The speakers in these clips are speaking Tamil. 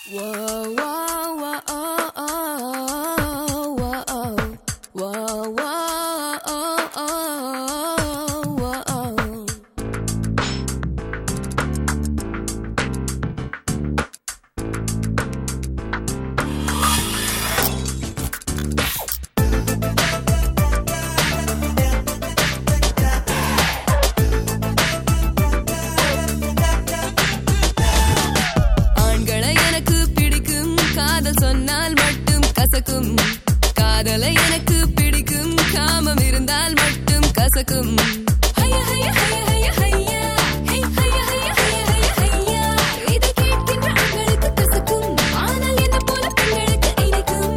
காதலை எனக்கு பிடிக்கும், காமம் இருந்தால் மட்டும் கசக்கும். இதை கேட்கின்ற ஆண்களுக்கு கசக்கும், ஆனால் என்ன போல பெண்களுக்கு இனிக்கும்.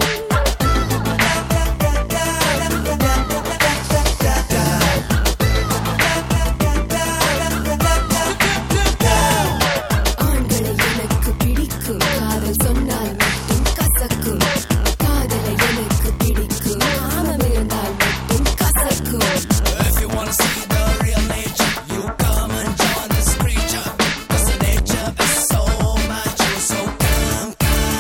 ஆண்களை எனக்கு பிடிக்கும், காதல் சொன்னால் மட்டும் கசக்கும். காதலை எனக்கு பிடிக்கும், காமம் இருந்தால் மட்டும் கசக்கும். If you wanna see the real nature, you come and join this creature. 'Cause the nature is so macho, so come.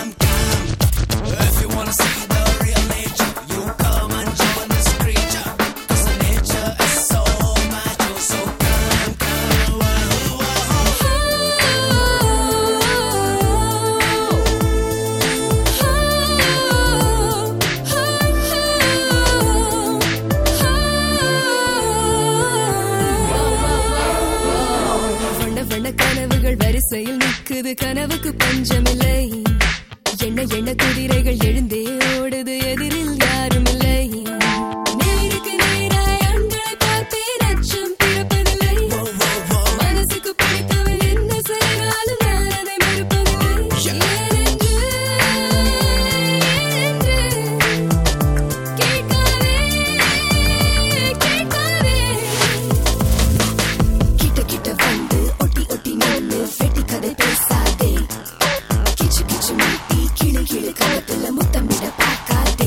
If you wanna see the real nature, you come and join this creature. 'Cause the nature is so macho, so come. வண்ண வண்ண கனவுகள் வரிசையில் நிக்குது, கனவுக்கு பஞ்சமில்லை. எண்ண எண்ண குதிரைகள் எழுந்தே ஓடுது, எதிரில் யாரும் இல்லை. நேருக்கு நேராய் ஆண்களை பார்த்தேன், அச்சம் பிறப்பதில்லை. மனசுக்கு பிடித்தவன் என்ன செய்தாலும் நான் அதை மறுப்பதில்லை. ஏனென்று கேட்காதே, கேட்காதே. கிட்ட கிட்ட வந்து ஒட்டி ஒட்டி நின்னு வெட்டி கதை பேசாதே. கிச்சு கிச்சு மூட்டி கிளு கிளு கணத்துல முத்தமிட பார்க்காதே.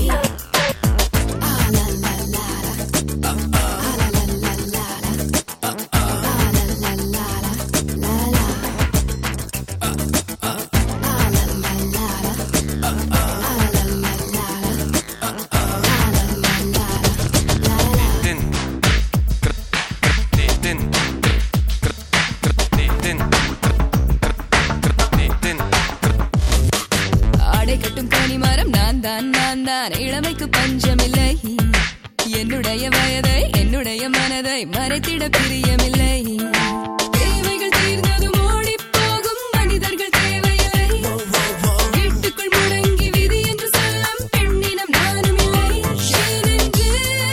ஆடை கட்டும் கனிமரம் நான் தான், இளமைக்கு பஞ்சமில்லை. என்னுடைய வயதை என்னுடைய மனதை மறைத்திட பிரியமில்லை. தேவைகள் தீர்ந்ததும் ஓடிப் போகும் மனிதர்கள் தேவையில்லை. வீட்டுக்குள் முடங்கி விதி என்று சொல்லும் பெண்ணினம் நானும் இல்லை. ஏனென்று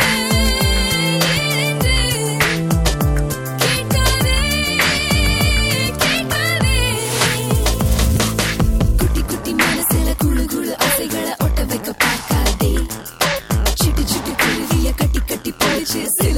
கேட்காதே, கேட்காதே. குட்டி குட்டி மனசுல குழு குழு ஆசைகளை ஒட்ட வைக்க பார்க்காதே. சிட்டு சிட்டு குருவிய கட்டி கட்டி போச்சு